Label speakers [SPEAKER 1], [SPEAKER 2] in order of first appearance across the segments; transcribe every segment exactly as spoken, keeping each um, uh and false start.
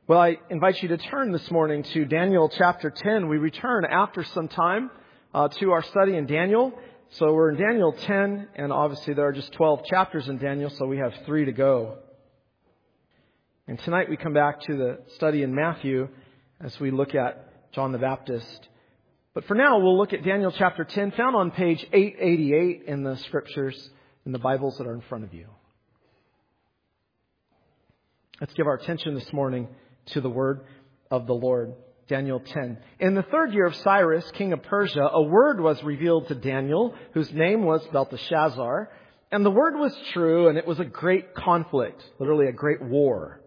[SPEAKER 1] Well, I invite you to turn this morning to Daniel chapter ten. We return after some time uh, to our study in Daniel. So we're in Daniel ten, and obviously there are just twelve chapters in Daniel, so we have three to go. And tonight we come back to the study in Matthew as we look at John the Baptist. But for now, we'll look at Daniel chapter ten, found on page eight eighty-eight in the scriptures, in the Bibles that are in front of you. Let's give our attention this morning to the word of the Lord. Daniel ten. In the third year of Cyrus, king of Persia, a word was revealed to Daniel, whose name was Belteshazzar. And the word was true, and it was a great conflict, literally a great war.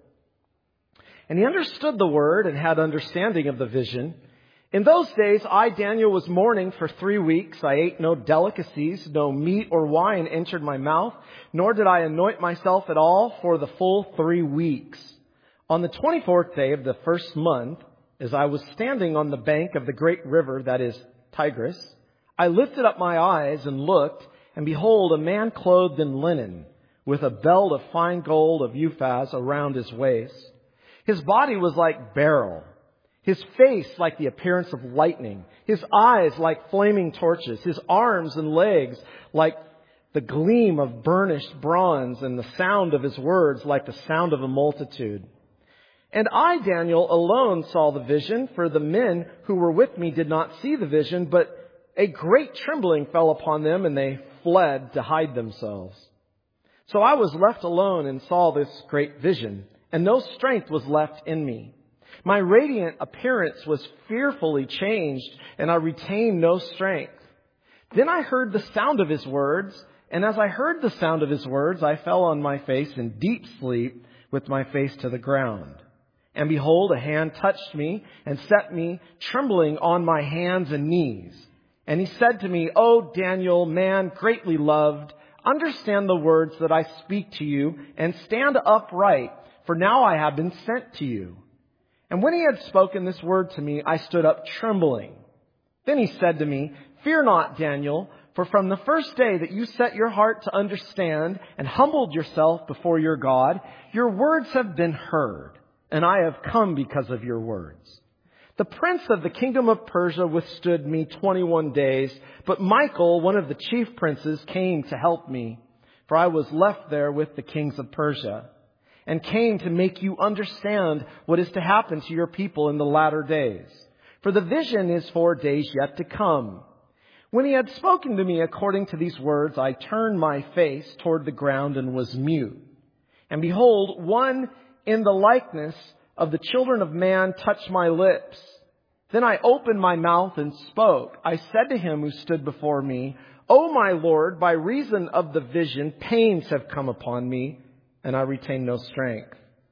[SPEAKER 1] And he understood the word and had understanding of the vision. In those days, I, Daniel, was mourning for three weeks. I ate no delicacies, no meat or wine entered my mouth, nor did I anoint myself at all for the full three weeks. On the twenty-fourth day of the first month, as I was standing on the bank of the great river, that is Tigris, I lifted up my eyes and looked, and behold, a man clothed in linen, with a belt of fine gold of Uphaz around his waist. His body was like beryl, his face like the appearance of lightning, his eyes like flaming torches, his arms and legs like the gleam of burnished bronze, and the sound of his words like the sound of a multitude. And I, Daniel, alone saw the vision, for the men who were with me did not see the vision, but a great trembling fell upon them, and they fled to hide themselves. So I was left alone and saw this great vision, and no strength was left in me. My radiant appearance was fearfully changed, and I retained no strength. Then I heard the sound of his words, and as I heard the sound of his words, I fell on my face in deep sleep with my face to the ground. And behold, a hand touched me and set me trembling on my hands and knees. And he said to me, O Daniel, man greatly loved, understand the words that I speak to you and stand upright, for now I have been sent to you. And when he had spoken this word to me, I stood up trembling. Then he said to me, Fear not, Daniel, for from the first day that you set your heart to understand and humbled yourself before your God, your words have been heard. And I have come because of your words. The prince of the kingdom of Persia withstood me twenty-one days, but Michael, one of the chief princes, came to help me, for I was left there with the kings of Persia, and came to make you understand what is to happen to your people in the latter days. For the vision is for days yet to come. When he had spoken to me according to these words, I turned my face toward the ground and was mute. And behold, one in the likeness of the children of man touched my lips. Then I opened my mouth and spoke. I said to him who stood before me, O my Lord, by reason of the vision, pains have come upon me, and I retain no strength.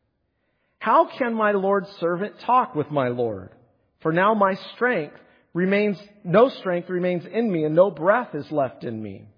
[SPEAKER 1] How can my Lord's servant talk with my Lord? For now my strength remains, no strength remains in me, and no breath is left in me.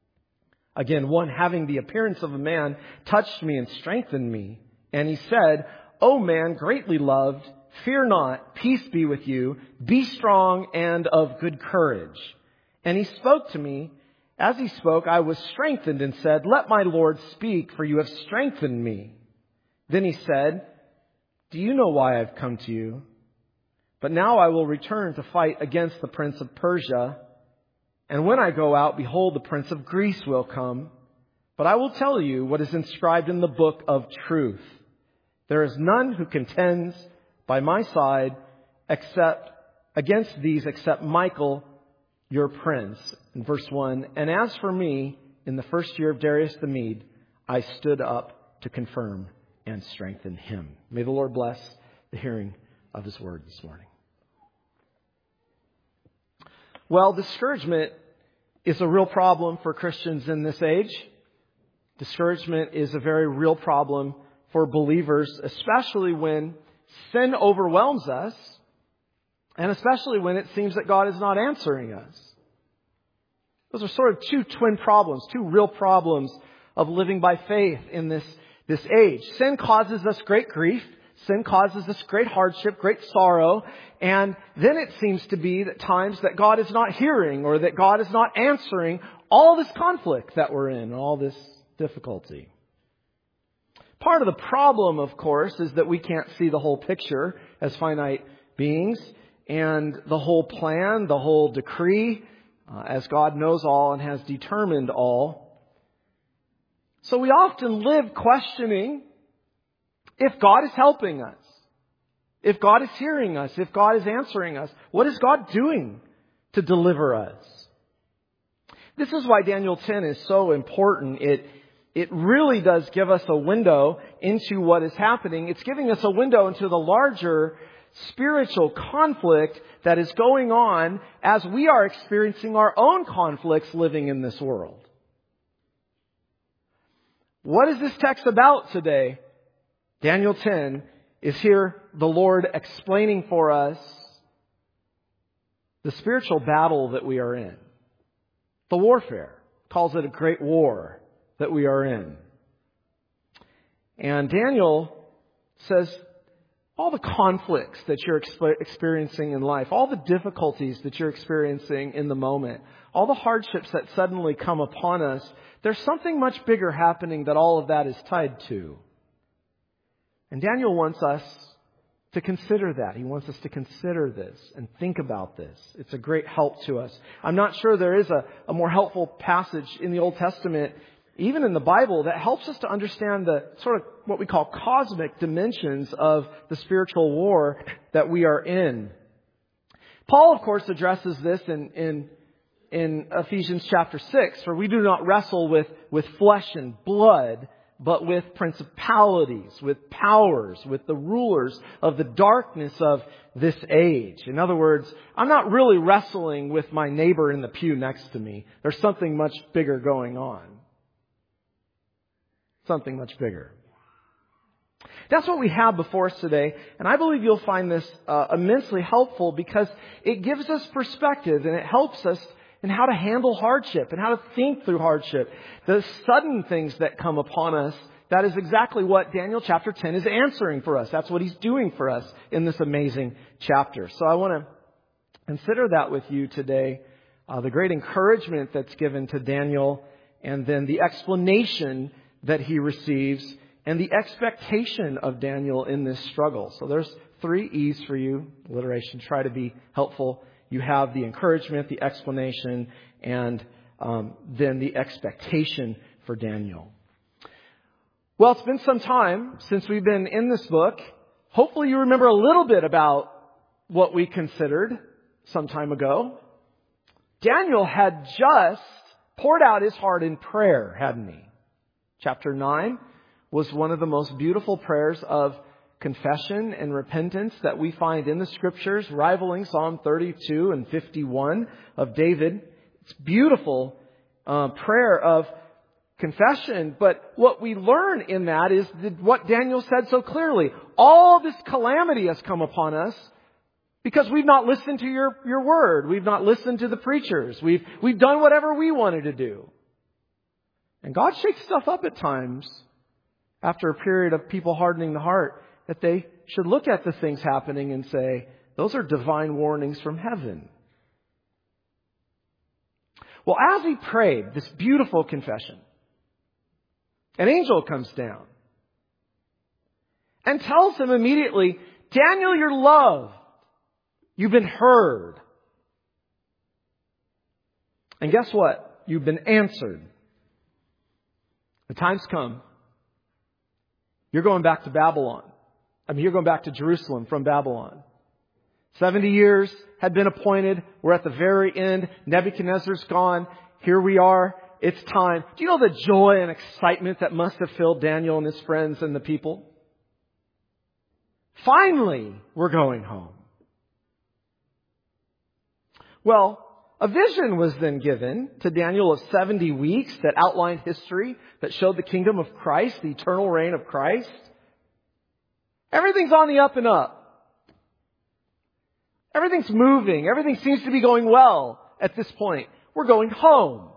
[SPEAKER 1] Again, one having the appearance of a man touched me and strengthened me. And he said, O man greatly loved, fear not, peace be with you, be strong and of good courage. And he spoke to me. As he spoke, I was strengthened and said, Let my Lord speak, for you have strengthened me. Then he said, Do you know why I've come to you? But now I will return to fight against the prince of Persia. And when I go out, behold, the prince of Greece will come. But I will tell you what is inscribed in the book of truth. There is none who contends by my side except against these except Michael, your prince. In verse one, and as for me, in the first year of Darius the Mede, I stood up to confirm and strengthen him. May the Lord bless the hearing of his word this morning. Well, discouragement is a real problem for Christians in this age. Discouragement is a very real problem for believers, especially when sin overwhelms us, and especially when it seems that God is not answering us. Those are sort of two twin problems, two real problems of living by faith in this, this age. Sin causes us great grief. Sin causes us great hardship, great sorrow. And then it seems to be at times that God is not hearing or that God is not answering all this conflict that we're in, all this difficulty. Part of the problem, of course, is that we can't see the whole picture as finite beings, and the whole plan, the whole decree, uh, as God knows all and has determined all. So we often live questioning if God is helping us, if God is hearing us, if God is answering us. What is God doing to deliver us? This is why Daniel ten is so important. It It really does give us a window into what is happening. It's giving us a window into the larger spiritual conflict that is going on as we are experiencing our own conflicts living in this world. What is this text about today? Daniel ten is here the Lord explaining for us the spiritual battle that we are in. The warfare. Calls it a great war that we are in. And Daniel says, all the conflicts that you're experiencing in life, all the difficulties that you're experiencing in the moment, all the hardships that suddenly come upon us, there's something much bigger happening that all of that is tied to. And Daniel wants us to consider that. He wants us to consider this and think about this. It's a great help to us. I'm not sure there is a, a more helpful passage in the Old Testament, even in the Bible, that helps us to understand the sort of what we call cosmic dimensions of the spiritual war that we are in. Paul, of course, addresses this in, in, in Ephesians chapter six, for we do not wrestle with, with flesh and blood, but with principalities, with powers, with the rulers of the darkness of this age. In other words, I'm not really wrestling with my neighbor in the pew next to me. There's something much bigger going on. Something much bigger. That's what we have before us today. And I believe you'll find this uh, immensely helpful because it gives us perspective and it helps us in how to handle hardship and how to think through hardship. The sudden things that come upon us, that is exactly what Daniel chapter ten is answering for us. That's what he's doing for us in this amazing chapter. So I want to consider that with you today. Uh, the great encouragement that's given to Daniel, and then the explanation that he receives, and the expectation of Daniel in this struggle. So there's three E's for you. Alliteration, try to be helpful. You have the encouragement, the explanation, and um, then the expectation for Daniel. Well, it's been some time since we've been in this book. Hopefully you remember a little bit about what we considered some time ago. Daniel had just poured out his heart in prayer, hadn't he? Chapter nine was one of the most beautiful prayers of confession and repentance that we find in the Scriptures, rivaling Psalm thirty-two and fifty-one of David. It's beautiful uh, prayer of confession. But what we learn in that is what Daniel said so clearly. All this calamity has come upon us because we've not listened to your, your word. We've not listened to the preachers. We've, we've done whatever we wanted to do. And God shakes stuff up at times after a period of people hardening the heart, that they should look at the things happening and say, those are divine warnings from heaven. Well, as he prayed this beautiful confession, an angel comes down and tells him immediately, Daniel, you're loved. You've been heard. And guess what? You've been answered. The time's come. You're going back to Babylon. I mean, you're going back to Jerusalem from Babylon. Seventy years had been appointed. We're at the very end. Nebuchadnezzar's gone. Here we are. It's time. Do you know the joy and excitement that must have filled Daniel and his friends and the people? Finally, we're going home. Well, a vision was then given to Daniel of seventy weeks that outlined history, that showed the kingdom of Christ, the eternal reign of Christ. Everything's on the up and up. Everything's moving. Everything seems to be going well at this point. We're going home.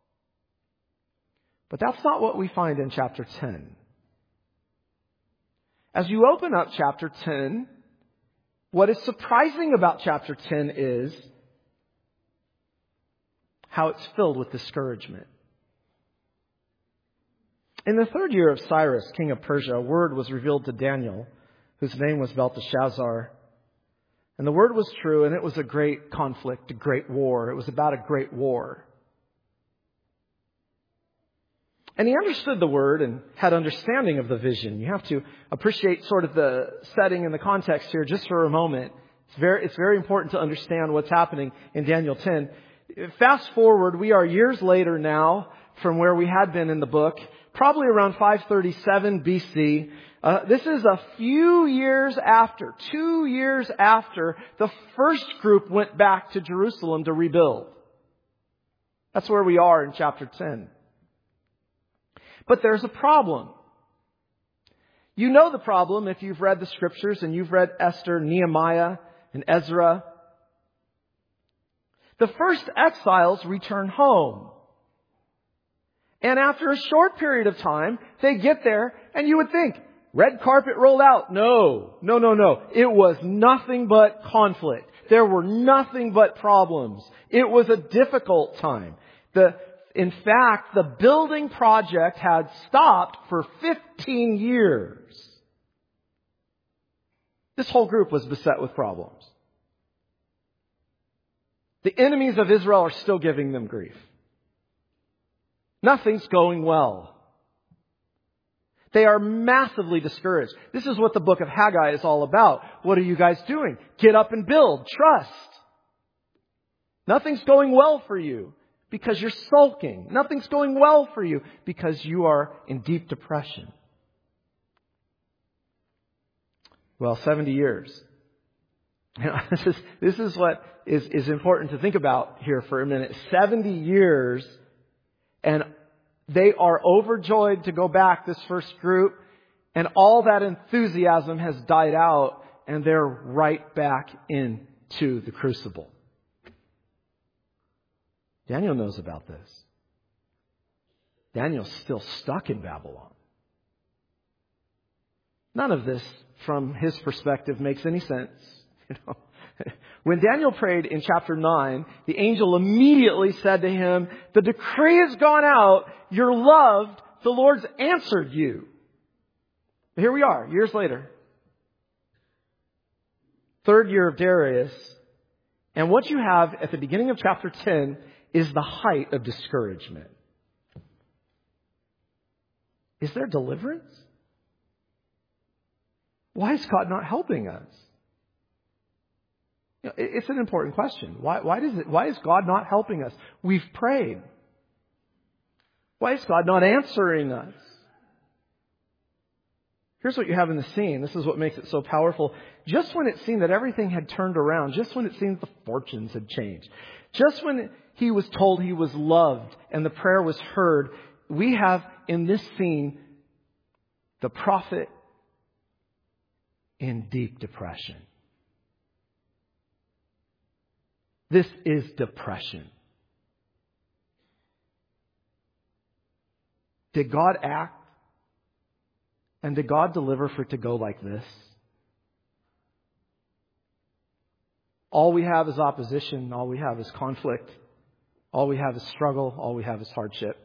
[SPEAKER 1] But that's not what we find in chapter ten. As you open up chapter ten, what is surprising about chapter ten is how it's filled with discouragement. In the third year of Cyrus, king of Persia, a word was revealed to Daniel, whose name was Belteshazzar. And the word was true, and it was a great conflict, a great war. It was about a great war. And he understood the word and had understanding of the vision. You have to appreciate sort of the setting and the context here just for a moment. It's very, it's very important to understand what's happening in Daniel ten. Fast forward, we are years later now from where we had been in the book, probably around five thirty-seven B C. Uh, this is a few years after, two years after the first group went back to Jerusalem to rebuild. That's where we are in chapter ten. But there's a problem. You know the problem if you've read the scriptures and you've read Esther, Nehemiah, and Ezra. The first exiles return home. And after a short period of time, they get there and you would think, red carpet rolled out. No, no, no, no. It was nothing but conflict. There were nothing but problems. It was a difficult time. The In fact, the building project had stopped for fifteen years. This whole group was beset with problems. The enemies of Israel are still giving them grief. Nothing's going well. They are massively discouraged. This is what the book of Haggai is all about. What are you guys doing? Get up and build. Trust. Nothing's going well for you because you're sulking. Nothing's going well for you because you are in deep depression. Well, seventy years. You know, this is, this is what is, is important to think about here for a minute. seventy years, and they are overjoyed to go back, this first group, and all that enthusiasm has died out, and they're right back into the crucible. Daniel knows about this. Daniel's still stuck in Babylon. None of this, from his perspective, makes any sense. You know, when Daniel prayed in chapter nine, the angel immediately said to him, "The decree has gone out. You're loved. The Lord's answered you." Here we are, years later. Third year of Darius. And what you have at the beginning of chapter ten is the height of discouragement. Is there deliverance? Why is God not helping us? You know, it's an important question. Why, why does it, why is God not helping us? We've prayed. Why is God not answering us? Here's what you have in the scene. This is what makes it so powerful. Just when it seemed that everything had turned around, just when it seemed the fortunes had changed, just when he was told he was loved and the prayer was heard, we have in this scene the prophet in deep depression. This is depression. Did God act? And did God deliver for it to go like this? All we have is opposition. All we have is conflict. All we have is struggle. All we have is hardship.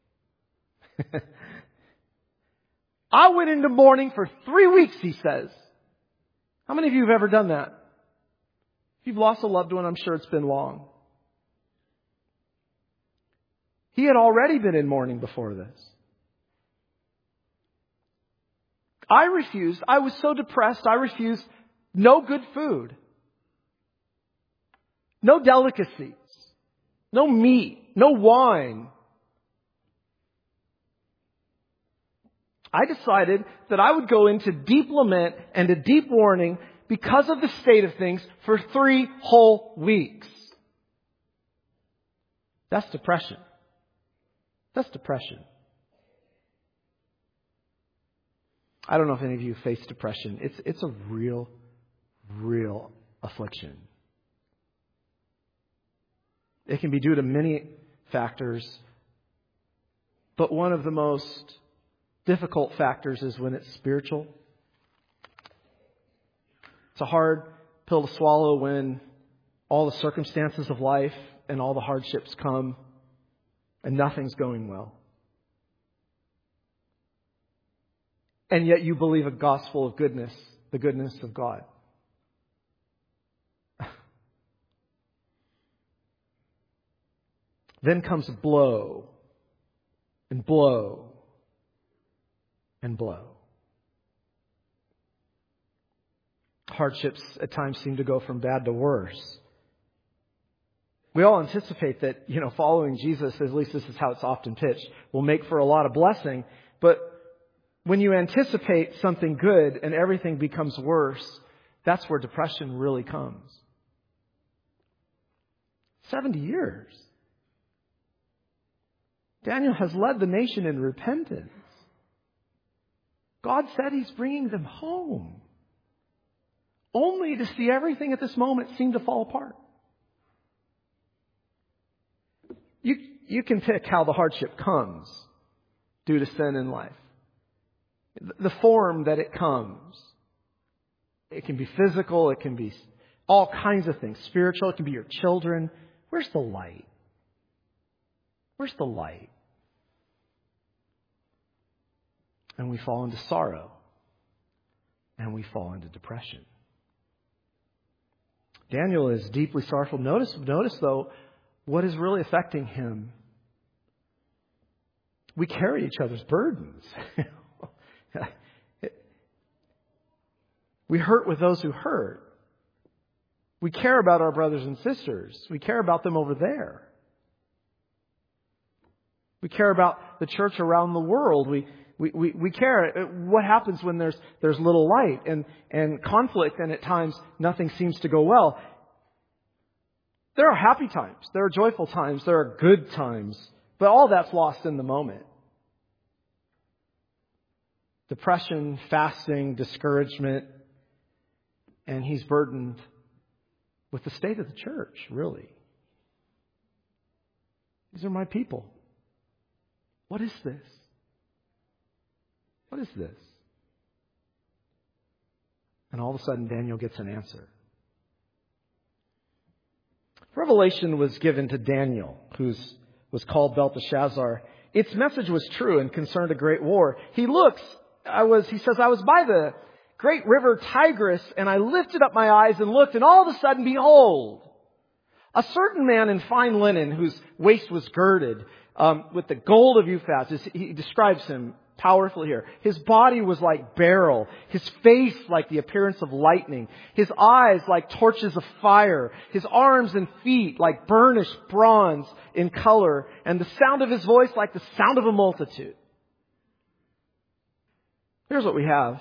[SPEAKER 1] I went into mourning for three weeks, he says. How many of you have ever done that? If you've lost a loved one, I'm sure it's been long. He had already been in mourning before this. I refused. I was so depressed, I refused no good food. No delicacies. No meat. No wine. I decided that I would go into deep lament and a deep mourning because of the state of things for three whole weeks. That's depression. That's depression. I don't know if any of you face depression. It's, it's a real, real affliction. It can be due to many factors, but one of the most difficult factors is when it's spiritual. It's a hard pill to swallow when all the circumstances of life and all the hardships come and nothing's going well. And yet you believe a gospel of goodness, the goodness of God. Then comes blow and blow and blow. Hardships at times seem to go from bad to worse. We all anticipate that, you know, following Jesus, at least this is how it's often pitched, will make for a lot of blessing. But when you anticipate something good and everything becomes worse, that's where depression really comes. seventy years. Daniel has led the nation in repentance. God said He's bringing them home, only to see everything at this moment seem to fall apart. You, you can pick how the hardship comes due to sin in life. The form that it comes. It can be physical. It can be all kinds of things. Spiritual. It can be your children. Where's the light? Where's the light? And we fall into sorrow. And we fall into depression. Daniel is deeply sorrowful. Notice, notice though, what is really affecting him. We carry each other's burdens. We hurt with those who hurt. We care about our brothers and sisters. We care about them over there. We care about the church around the world. We we we, we care what happens when there's there's little light and, and conflict, and at times nothing seems to go well. There are happy times. There are joyful times. There are good times. But all that's lost in the moment. Depression, fasting, discouragement. And he's burdened with the state of the church, really. These are my people. What is this? What is this? And all of a sudden, Daniel gets an answer. Revelation was given to Daniel, who was called Belteshazzar. Its message was true and concerned a great war. He looks, I was, he says, I was by the great river Tigris, and I lifted up my eyes and looked, and all of a sudden, behold, a certain man in fine linen, whose waist was girded um, with the gold of Uphaz. He describes him powerfully here. His body was like beryl, his face like the appearance of lightning, his eyes like torches of fire, his arms and feet like burnished bronze in color, and the sound of his voice like the sound of a multitude. Here's what we have.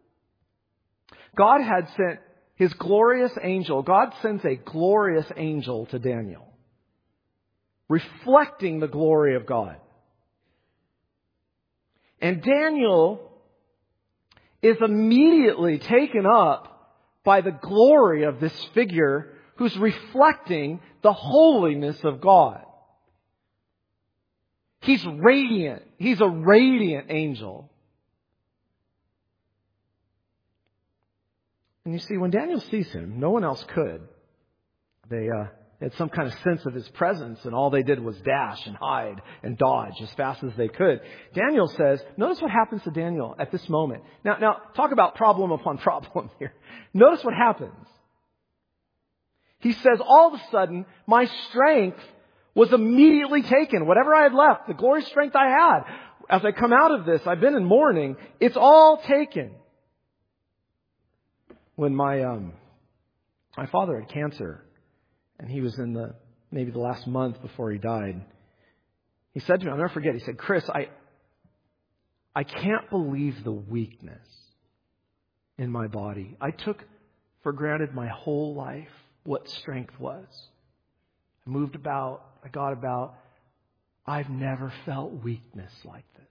[SPEAKER 1] God had sent His glorious angel. God sends a glorious angel to Daniel, reflecting the glory of God. And Daniel is immediately taken up by the glory of this figure who's reflecting the holiness of God. He's radiant. He's a radiant angel. And you see, when Daniel sees him, no one else could. They uh, had some kind of sense of his presence, and all they did was dash and hide and dodge as fast as they could. Daniel says, notice what happens to Daniel at this moment. Now, now talk about problem upon problem here. Notice what happens. He says, all of a sudden, my strength was immediately taken. Whatever I had left, the glorious strength I had, as I come out of this, I've been in mourning, it's all taken. When my um, my father had cancer, and he was in the maybe the last month before he died, he said to me, I'll never forget, he said, Chris, I I can't believe the weakness in my body. I took for granted my whole life what strength was. I moved about, I got about. I've never felt weakness like this.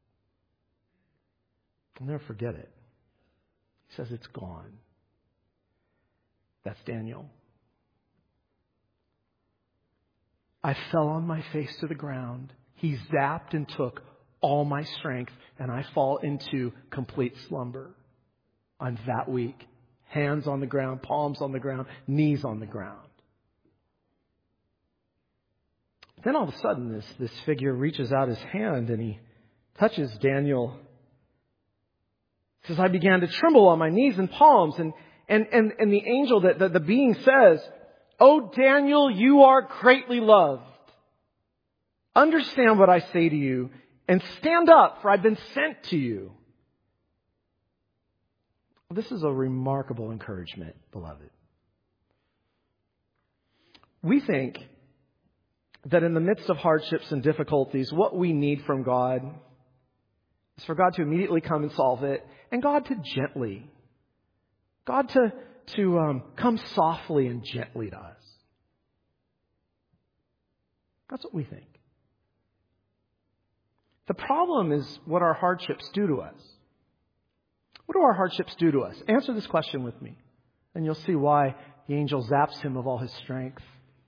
[SPEAKER 1] I'll never forget it. He says it's gone. That's Daniel. I fell on my face to the ground. He zapped and took all my strength, and I fall into complete slumber. I'm that weak. Hands on the ground, palms on the ground, knees on the ground. Then all of a sudden, this, this figure reaches out his hand and he touches Daniel It says, I began to tremble on my knees and palms. And, and, and, and the angel, that the, the being says, "O Daniel, you are greatly loved. Understand what I say to you and stand up, for I've been sent to you." This is a remarkable encouragement, beloved. We think that in the midst of hardships and difficulties, what we need from God is for God to immediately come and solve it, and God to gently, God to, to um, come softly and gently to us. That's what we think. The problem is what our hardships do to us. What do our hardships do to us? Answer this question with me, and you'll see why the angel zaps him of all his strength.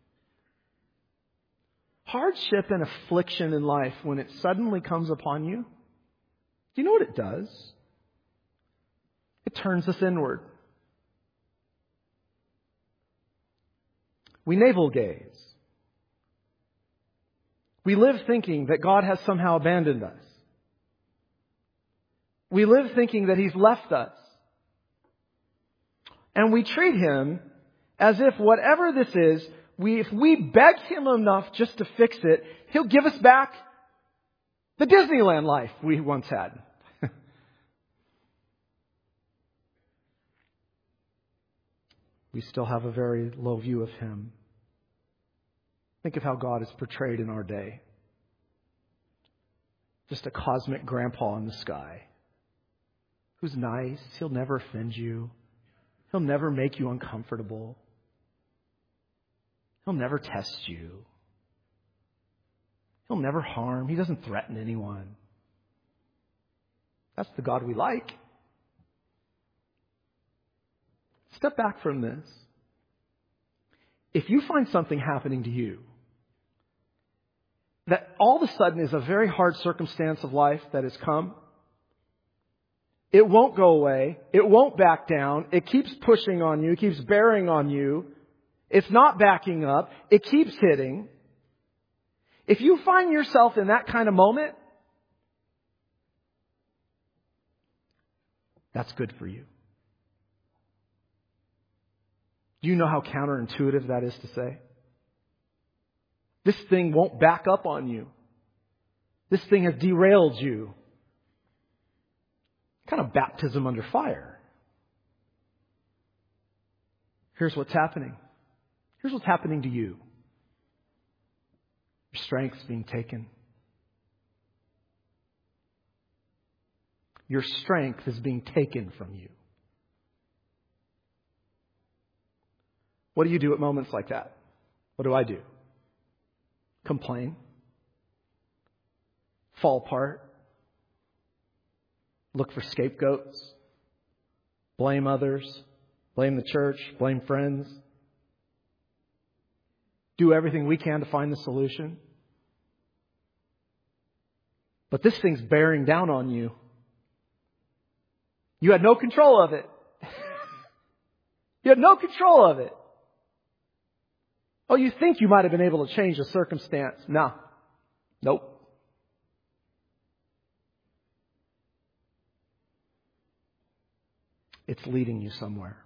[SPEAKER 1] Hardship and affliction in life, when it suddenly comes upon you, do you know what it does? It turns us inward. We navel gaze. We live thinking that God has somehow abandoned us. We live thinking that He's left us. And we treat Him as if whatever this is, we, if we beg Him enough just to fix it, He'll give us back the Disneyland life we once had. We still have a very low view of Him. Think of how God is portrayed in our day. Just a cosmic grandpa in the sky who's nice. He'll never offend you. He'll never make you uncomfortable. He'll never test you. He'll never harm. He doesn't threaten anyone. That's the God we like. Step back from this. If you find something happening to you that all of a sudden is a very hard circumstance of life that has come, it won't go away. It won't back down. It keeps pushing on you. It keeps bearing on you. It's not backing up. It keeps hitting. If you find yourself in that kind of moment, that's good for you. Do you know how counterintuitive that is to say? This thing won't back up on you. This thing has derailed you. Kind of baptism under fire. Here's what's happening. Here's what's happening to you. Your strength's being taken. Your strength is being taken from you. What do you do at moments like that? What do I do? Complain. Fall apart. Look for scapegoats. Blame others. Blame the church. Blame friends. Do everything we can to find the solution. But this thing's bearing down on you. You had no control of it. You had no control of it. Oh, you think you might have been able to change the circumstance. No. Nope. It's leading you somewhere.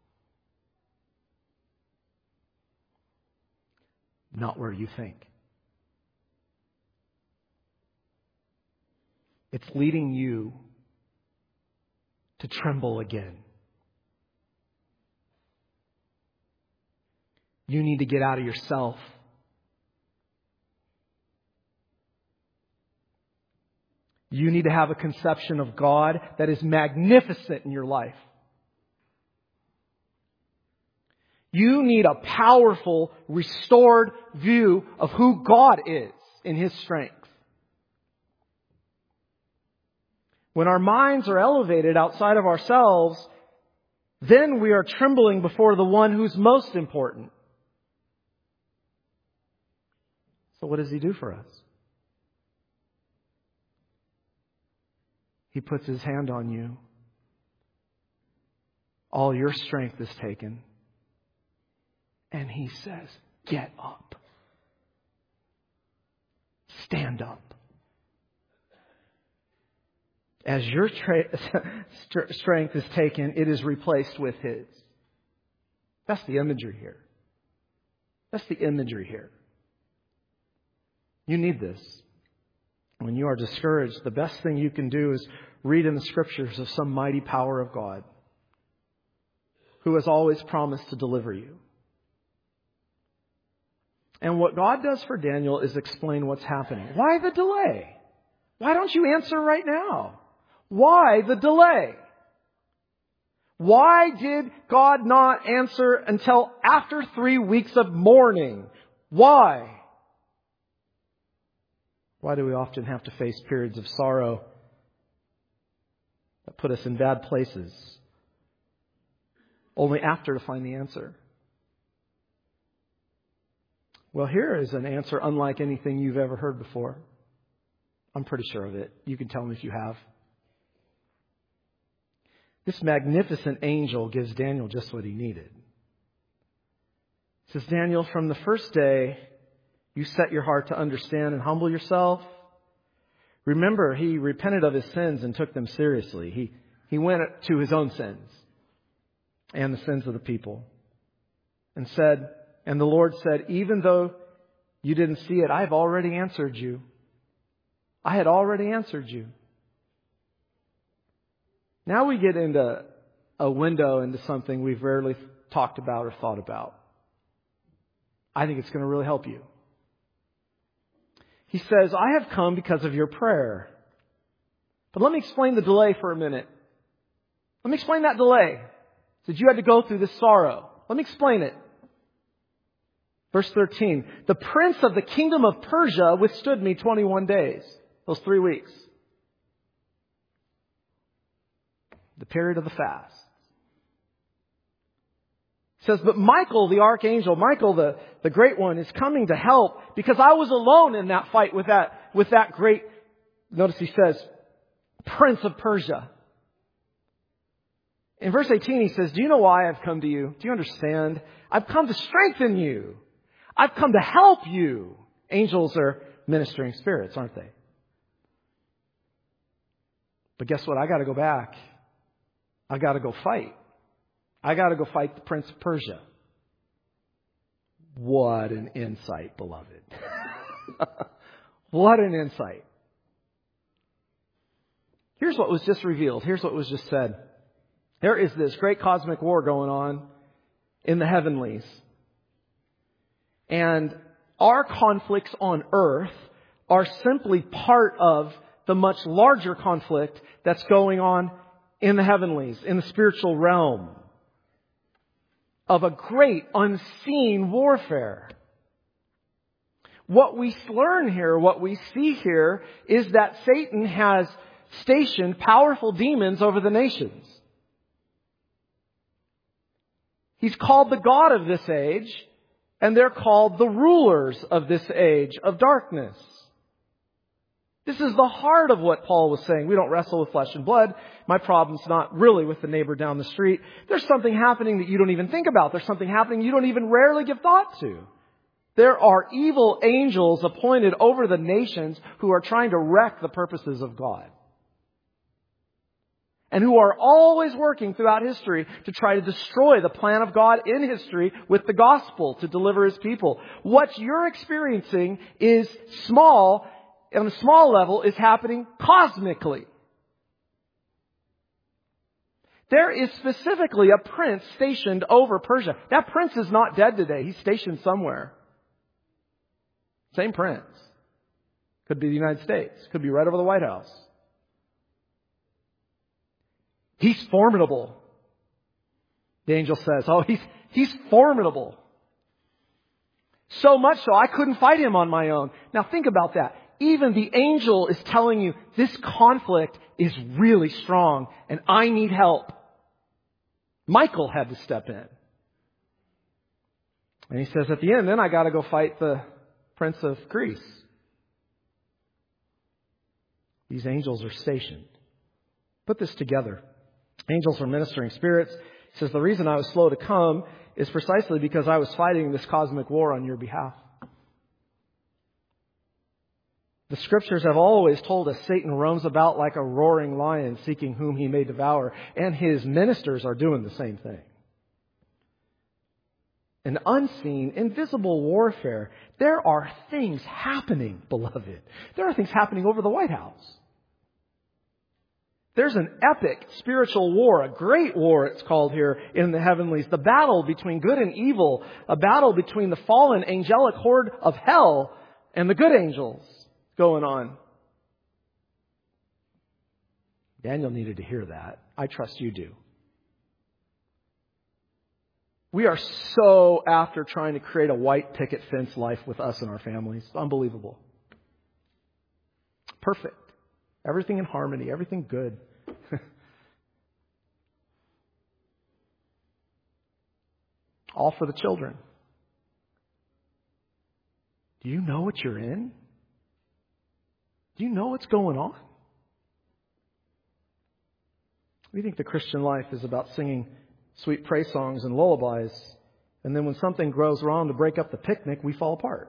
[SPEAKER 1] Not where you think. It's leading you to tremble again. You need to get out of yourself. You need to have a conception of God that is magnificent in your life. You need a powerful, restored view of who God is in His strength. When our minds are elevated outside of ourselves, then we are trembling before the one who's most important. So what does He do for us? He puts His hand on you. All your strength is taken. And He says, get up. Stand up. as your tra- strength is taken, it is replaced with His. That's the imagery here. That's the imagery here. You need this. When you are discouraged, the best thing you can do is read in the Scriptures of some mighty power of God who has always promised to deliver you. And what God does for Daniel is explain what's happening. Why the delay? Why don't you answer right now? Why the delay? Why did God not answer until after three weeks of mourning? Why? Why do we often have to face periods of sorrow that put us in bad places, only after to find the answer? Well, here is an answer unlike anything you've ever heard before. I'm pretty sure of it. You can tell me if you have. This magnificent angel gives Daniel just what he needed. It says, Daniel, from the first day you set your heart to understand and humble yourself. Remember, he repented of his sins and took them seriously. He, he went to his own sins and the sins of the people and said, and the Lord said, even though you didn't see it, I've already answered you. I had already answered you. Now we get into a window into something we've rarely talked about or thought about. I think it's going to really help you. He says, I have come because of your prayer. But let me explain the delay for a minute. Let me explain that delay. That you had to go through this sorrow. Let me explain it. Verse thirteen, the prince of the kingdom of Persia withstood me twenty-one days. Those three weeks. The period of the fast. It says, but Michael, the archangel, Michael, the, the great one, is coming to help because I was alone in that fight with that, with that great, notice he says, prince of Persia. In verse eighteen, he says, do you know why I've come to you? Do you understand? I've come to strengthen you. I've come to help you. Angels are ministering spirits, aren't they? But guess what? I got to go back. I got to go fight. I got to go fight the Prince of Persia. What an insight, beloved. What an insight. Here's what was just revealed. Here's what was just said. There is this great cosmic war going on in the heavenlies. And our conflicts on earth are simply part of the much larger conflict that's going on in the heavenlies, in the spiritual realm, of a great unseen warfare. What we learn here, what we see here, is that Satan has stationed powerful demons over the nations. He's called the God of this age, and they're called the rulers of this age of darkness. This is the heart of what Paul was saying. We don't wrestle with flesh and blood. My problem's not really with the neighbor down the street. There's something happening that you don't even think about. There's something happening you don't even rarely give thought to. There are evil angels appointed over the nations who are trying to wreck the purposes of God. And who are always working throughout history to try to destroy the plan of God in history with the gospel to deliver His people. What you're experiencing is small, on a small level, is happening cosmically. There is specifically a prince stationed over Persia. That prince is not dead today. He's stationed somewhere. Same prince. Could be the United States. Could be right over the White House. He's formidable. The angel says, oh, he's, he's formidable. So much so, I couldn't fight him on my own. Now think about that. Even the angel is telling you this conflict is really strong and I need help. Michael had to step in. And he says at the end, then I got to go fight the prince of Greece. These angels are stationed. Put this together. Angels are ministering spirits. He says the reason I was slow to come is precisely because I was fighting this cosmic war on your behalf. The scriptures have always told us Satan roams about like a roaring lion, seeking whom he may devour, and his ministers are doing the same thing. An unseen, invisible warfare. There are things happening, beloved. There are things happening over the White House. There's an epic spiritual war, a great war it's called here in the heavenlies. The battle between good and evil, a battle between the fallen angelic horde of hell and the good angels going on. Daniel needed to hear that. I trust you do. We are so after trying to create a white picket fence life with us and our families. It's unbelievable. Perfect. Everything in harmony. Everything good. All for the children. Do you know what you're in? Do you know what's going on? We think the Christian life is about singing sweet praise songs and lullabies. And then when something grows wrong to break up the picnic, we fall apart.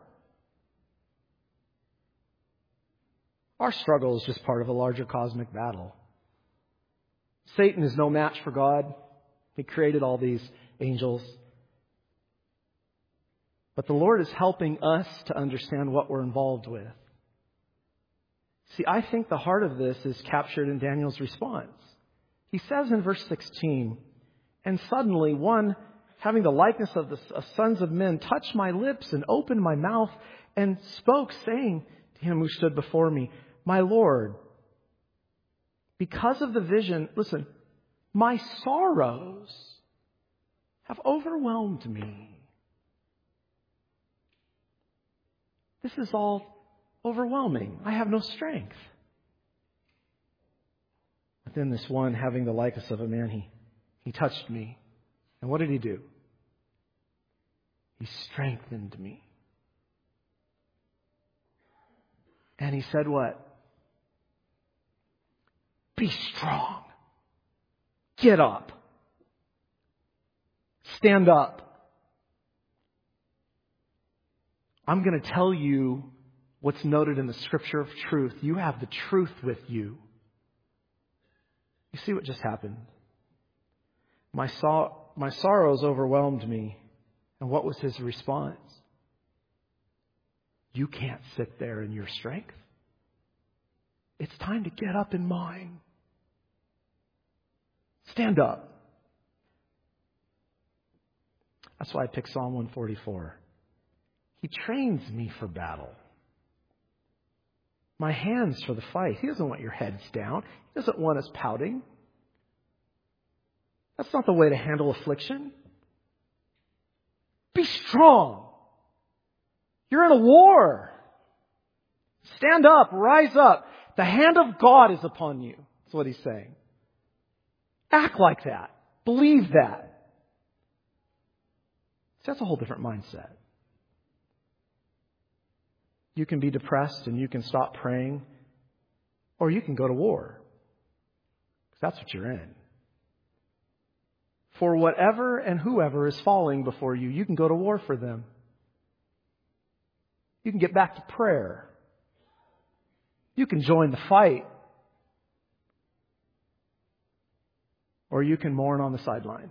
[SPEAKER 1] Our struggle is just part of a larger cosmic battle. Satan is no match for God. He created all these angels. But the Lord is helping us to understand what we're involved with. See, I think the heart of this is captured in Daniel's response. He says in verse sixteen, "And suddenly one, having the likeness of the sons of men, touched my lips and opened my mouth and spoke, saying to him who stood before me, 'My Lord, because of the vision,' listen, 'my sorrows have overwhelmed me.'" This is all overwhelming. I have no strength. But then this one, having the likeness of a man, he, he touched me. And what did he do? He strengthened me. And he said what? Be strong. Get up. Stand up. I'm going to tell you what's noted in the scripture of truth. You have the truth with you. You see what just happened? My, so- my sorrows overwhelmed me. And what was his response? You can't sit there in your strength. It's time to get up in mine. Stand up. That's why I picked Psalm one forty-four. He trains me for battle. My hands for the fight. He doesn't want your heads down. He doesn't want us pouting. That's not the way to handle affliction. Be strong. You're in a war. Stand up. Rise up. The hand of God is upon you. That's what he's saying. Act like that. Believe that. See, that's a whole different mindset. You can be depressed and you can stop praying, or you can go to war. That's what you're in. For whatever and whoever is falling before you, you can go to war for them. You can get back to prayer. You can join the fight. Or you can mourn on the sideline.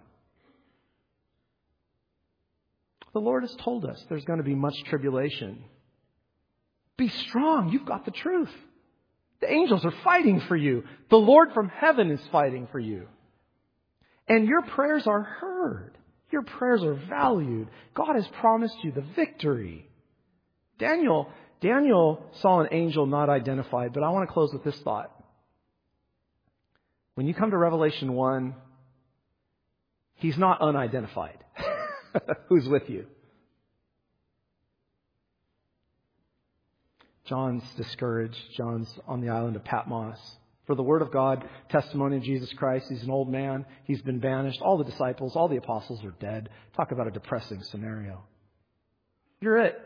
[SPEAKER 1] The Lord has told us there's going to be much tribulation. Be strong. You've got the truth. The angels are fighting for you. The Lord from heaven is fighting for you. And your prayers are heard. Your prayers are valued. God has promised you the victory. Daniel, Daniel saw an angel not identified, but I want to close with this thought. When you come to Revelation one, he's not unidentified. Who's with you? John's discouraged. John's on the island of Patmos. For the word of God, testimony of Jesus Christ. He's an old man. He's been banished. All the disciples, all the apostles are dead. Talk about a depressing scenario. You're it.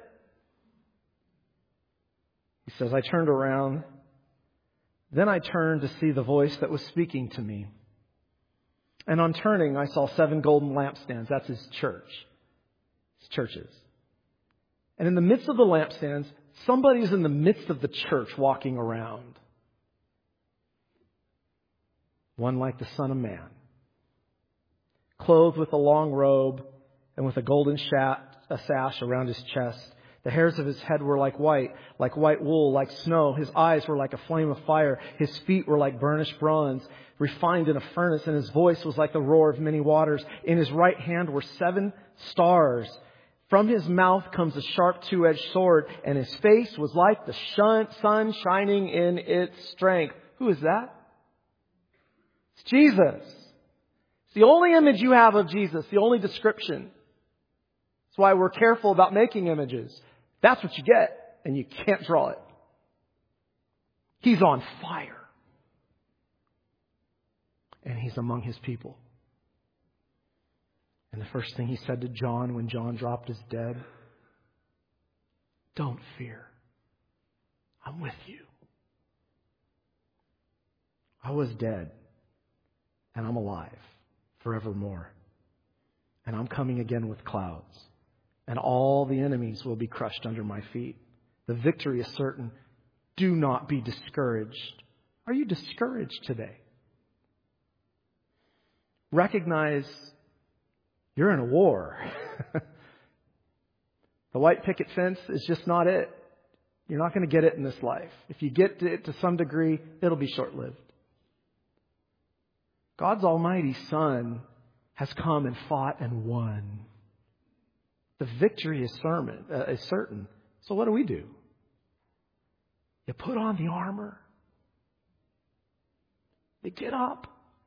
[SPEAKER 1] He says, I turned around. Then I turned to see the voice that was speaking to me. And on turning, I saw seven golden lampstands. That's his church. His churches. And in the midst of the lampstands, Somebody's in the midst of the church walking around. One like the Son of Man, clothed with a long robe and with a golden sha- a sash around his chest. The hairs of his head were like white, like white wool, like snow. His eyes were like a flame of fire. His feet were like burnished bronze, refined in a furnace. And his voice was like the roar of many waters. In his right hand were seven stars. From his mouth comes a sharp two-edged sword, and his face was like the shun- sun shining in its strength. Who is that? It's Jesus. It's the only image you have of Jesus, the only description. That's why we're careful about making images. That's what you get, and you can't draw it. He's on fire. And he's among his people. And the first thing he said to John when John dropped his dead, don't fear. I'm with you. I was dead, and I'm alive forevermore. And I'm coming again with clouds. And all the enemies will be crushed under my feet. The victory is certain. Do not be discouraged. Are you discouraged today? Recognize you're in a war. The white picket fence is just not it. You're not going to get it in this life. If you get it to some degree, it'll be short-lived. God's almighty Son has come and fought and won. The victory is certain. Uh, is certain. So what do we do? You put on the armor. You get up.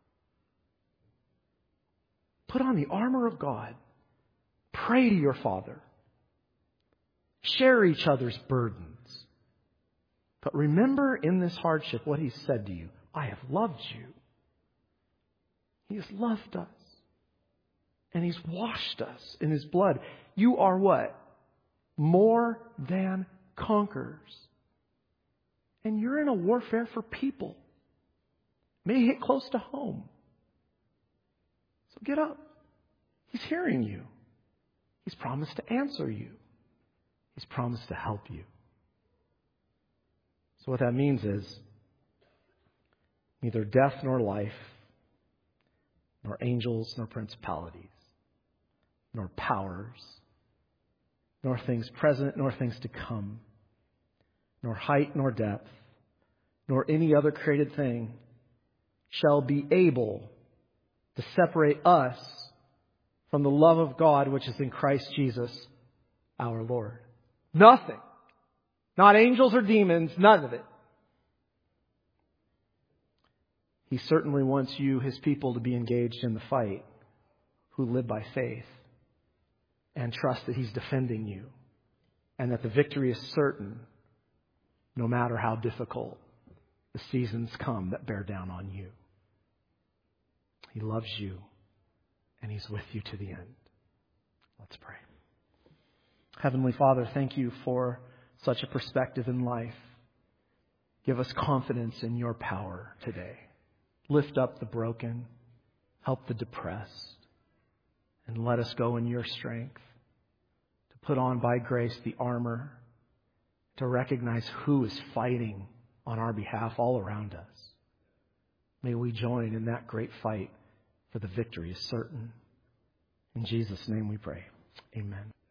[SPEAKER 1] Put on the armor of God. Pray to your Father. Share each other's burdens. But remember in this hardship what He said to you. I have loved you. He has loved us. And He's washed us in His blood. You are what? More than conquerors. And you're in a warfare for people. May hit close to home. So get up. He's hearing you. He's promised to answer you. He's promised to help you. So what that means is neither death nor life, nor angels nor principalities, nor powers, nor things present nor things to come, nor height nor depth, nor any other created thing shall be able to separate us from the love of God which is in Christ Jesus our Lord. Nothing. Not angels or demons. None of it. He certainly wants you, His people, to be engaged in the fight, who live by faith and trust that He's defending you and that the victory is certain no matter how difficult the seasons come that bear down on you. He loves you and He's with you to the end. Let's pray. Heavenly Father, thank you for such a perspective in life. Give us confidence in your power today. Lift up the broken, help the depressed, and let us go in your strength to put on by grace the armor, to recognize who is fighting on our behalf all around us. May we join in that great fight, for the victory is certain. In Jesus' name we pray. Amen.